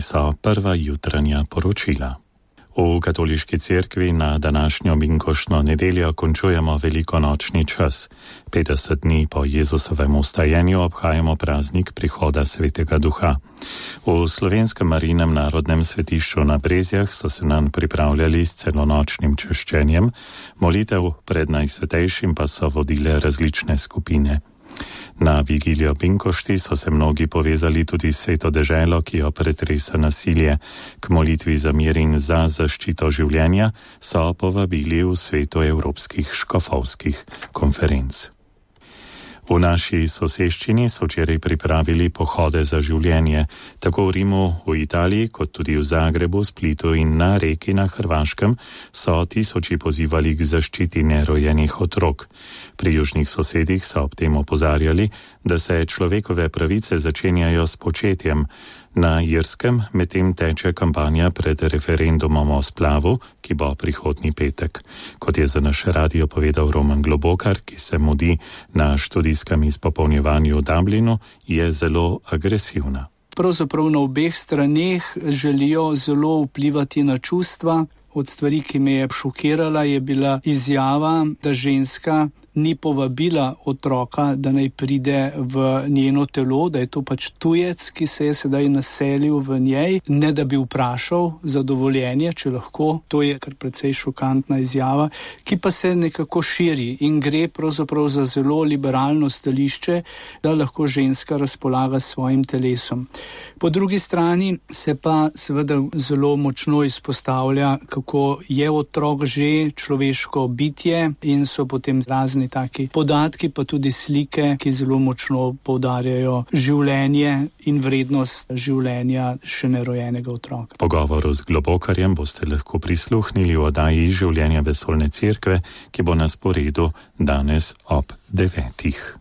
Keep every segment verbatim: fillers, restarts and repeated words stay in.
So prva jutranja poročila. V katoliški cerkvi na današnjo binkoštno nedeljo končujemo velikonočni čas. petdeset dni po Jezusovem vstajenju obhajamo praznik prihoda Svetega Duha. V Slovenskem Marijinem narodnem svetišču na Brezjah so se nanj pripravljali s celonočnim češčenjem, molitev pred Najsvetejšim pa so vodile različne skupine. Na vigilijo binkošti so se mnogi povezali tudi s sveto deželo, ki jo pretresa nasilje. K molitvi za mir in za zaščito življenja so povabili v svetu evropskih škofovskih konferenc. V naši soseščini so včeraj pripravili pohode za življenje, tako v Rimu, v Italiji, kot tudi v Zagrebu, Splitu in na Reki na Hrvaškem so tisoči pozivali k zaščiti nerojenih otrok. Pri južnih sosedih so ob tem opozarjali, da se človekove pravice začenjajo s početjem. Na Irskem medtem teče kampanja pred referendumom o splavu, ki bo prihodnji petek. Kot je za naš radio povedal Roman Globokar, ki se mudi na študijskem izpopolnjevanju v Dublinu, je zelo agresivna. Pravzaprav na obeh straneh želijo zelo vplivati na čustva. Od stvari, ki me je šokirala, je bila izjava, da ženska ni povabila otroka, da naj pride v njeno telo, da je to pač tujec, ki se je sedaj naselil v njej, ne da bi vprašal za dovoljenje, če lahko. To je kar precej šokantna izjava, ki pa se nekako širi in gre pravzaprav za zelo liberalno stališče, da lahko ženska razpolaga s svojim telesom. Po drugi strani se pa seveda zelo močno izpostavlja, kako je otrok že človeško bitje in so potem razni taki podatki, pa tudi slike, ki zelo močno poudarjajo življenje in vrednost življenja še nerojenega otroka. Pogovoru z Globokarjem boste lahko prisluhnili v oddaji Življenja vesoljne cerkve, ki bo na sporedu danes ob devetih.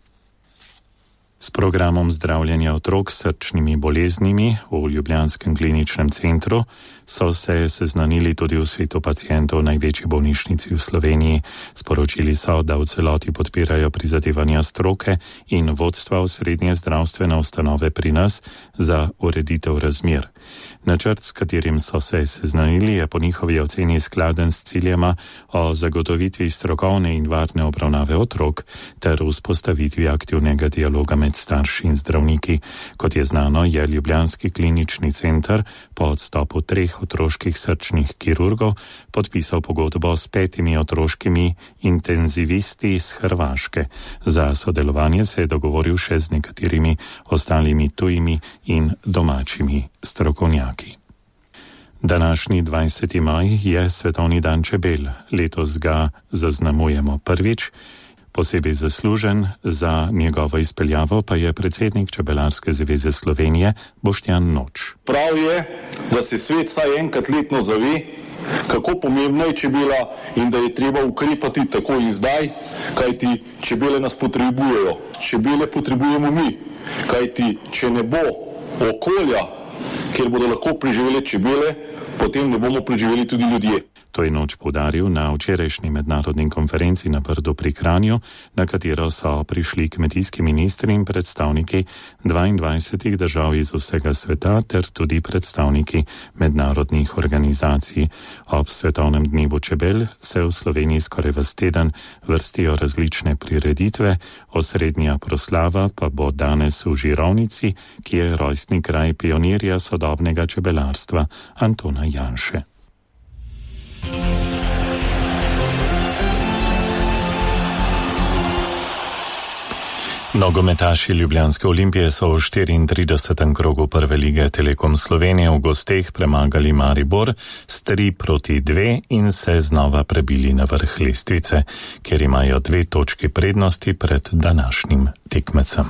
S programom zdravljenja otrok s srčnimi boleznimi v Ljubljanskem kliničnem centru so se seznanili tudi v svetu pacientov v največji bolnišnici v Sloveniji. Sporočili so, da v celoti podpirajo prizadevanja stroke in vodstva osrednje zdravstvene ustanove pri nas za ureditev razmer. Načrt, s katerim so se seznanili, je po njihovi oceni skladen s ciljema o zagotovitvi strokovne in varne obravnave otrok ter vzpostavitvi aktivnega dialoga med starši in zdravniki. Kot je znano, je Ljubljanski klinični center po odstopu treh otroških srčnih kirurgov podpisal pogodbo s petimi otroškimi intenzivisti iz Hrvaške. Za sodelovanje se je dogovoril še z nekaterimi ostalimi tujimi in domačimi strokovnjaki. Današnji dvajseti maj je svetovni dan čebel. Letos ga zaznamujemo prvič. Posebej zaslužen za njegovo izpeljavo pa je predsednik Čebelarske zveze Slovenije Boštjan Noč. Prav je, da se svet vsaj enkrat letno zave, kako pomembna je čebela in da je treba ukrepati tako in zdaj, kajti čebele nas potrebujejo. Čebele potrebujemo mi, kajti če ne bo okolja, kjer bodo lahko preživele čebele, potem ne bomo preživeli tudi ljudje. To je Noč poudaril na včerajšnji mednarodni konferenci na Brdu pri Kranju, na katero so prišli kmetijski ministri in predstavniki dvaindvajsetih držav iz vsega sveta ter tudi predstavniki mednarodnih organizacij. Ob svetovnem dnevu čebel se v Sloveniji skoraj ves teden vrstijo različne prireditve, osrednja proslava pa bo danes v Žirovnici, ki je rojstni kraj pionirja sodobnega čebelarstva Antona Janše. Nogometaši Ljubljanske Olimpije so v štiriintridesetem krogu prve lige Telekom Slovenije v gosteh premagali Maribor s tri proti dve in se znova prebili na vrh lestvice, kjer imajo dve točki prednosti pred današnjim tekmecem.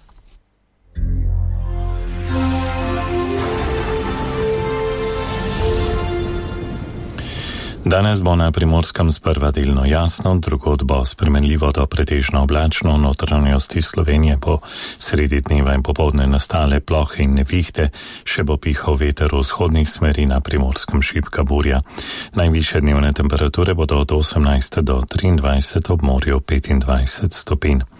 Danes bo na Primorskem sprva delno jasno, drugod bo spremenljivo do pretežno oblačno, v notranjosti Slovenije po sredi dneva in popoldne nastale plohe in nevihte, še bo pihal veter v vzhodnih smeri, na Primorskem šibka burja. Najvišje dnevne temperature bodo od osemnajst do triindvajset, ob morju petindvajset stopinj.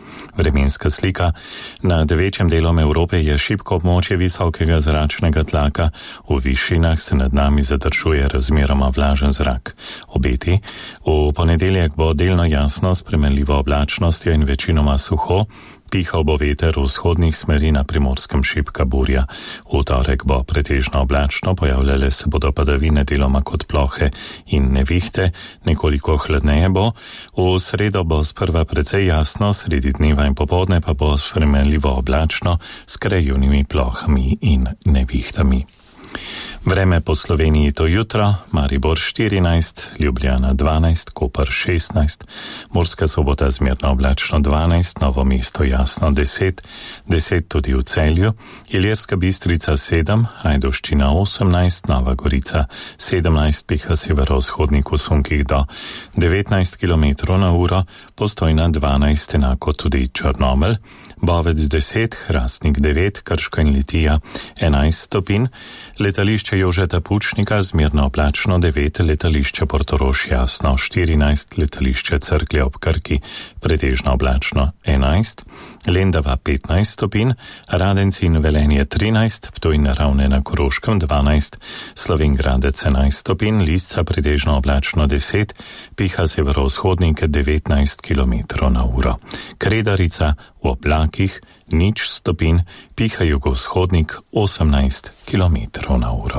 Vremenska slika. Nad večjim delom Evrope je šibko območje visokega zračnega tlaka, v višinah se nad nami zadržuje razmeroma vlažen zrak. Obeti. V ponedeljek bo delno jasno, s spremenljivo oblačnostjo in večinoma suho. Pihal bo veter v vzhodnih smeri, na Primorskem šibka burja. V torek bo pretežno oblačno, pojavljale se bodo padavine deloma kot plohe in nevihte, nekoliko hladneje bo. V sredo bo sprva precej jasno, sredi dneva in popoldne pa bo spremenljivo oblačno s krajevnimi plohami in nevihtami. Vreme po Sloveniji to jutro: Maribor štirinajst, Ljubljana dvanajst, Koper šestnajst, Murska Sobota zmerno oblačno dvanajst, Novo mesto jasno deset, deset tudi v Celju, Ilirska Bistrica sedem, Ajdovščina osemnajst, Nova Gorica sedemnajst, piha severovzhodnik v sunkih do devetnajst kilometrov na uro, Postojna dvanajst, enako tudi Črnomelj, Bovec deset, Hrastnik devet, Krško in Litija enajst stopinj, letališče Jožeta Pučnika zmerno oblačno devet, letališče Portorož jasno štirinajst, letališče Cerklje ob Krki pretežno oblačno enajst, Lendava petnajst stopinj, Radenci in Velenje trinajst, Ptuj in Ravne na Koroškem dvanajst, Slovenj Gradec enajst stopinj, Lisca pretežno oblačno deset, piha severovzhodnik devetnajst kilometrov na uro, Kredarica v oblakih nič stopinj, piha jugovzhodnik osemnajst kilometrov na uro.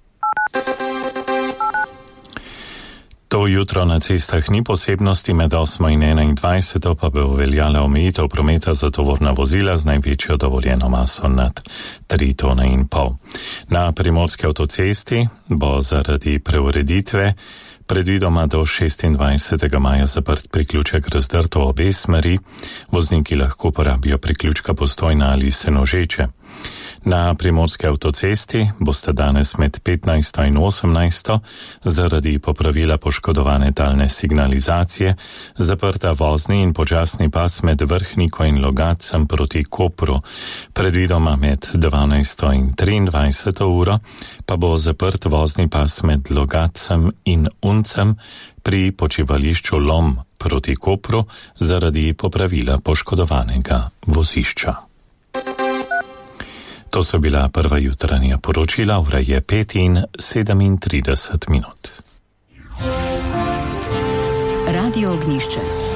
To jutro na cestah ni posebnosti, med osmo in enaindvajseto pa bo veljala omejitev prometa za tovorna vozila z največjo dovoljeno maso nad tri tone in pol. Na Primorski avtocesti bo zaradi preureditve predvidoma do šestindvajsetega maja zaprt priključek Razdrto v obe smeri, vozniki lahko uporabijo priključka Postojna ali Senožeče. Na Primorski avtocesti boste danes med petnajsto in osemnajsto zaradi popravila poškodovane talne signalizacije zaprta vozni in počasni pas med Vrhniko in Logatcem proti Kopru. Predvidoma med dvanajsto in triindvajseto uro pa bo zaprt vozni pas med Logatcem in Uncem pri počivališču Lom proti Kopru zaradi popravila poškodovanega vozišča. To so bila prva jutranja poročila, ura je pet in sedemintrideset minut. Radio Ognjišče.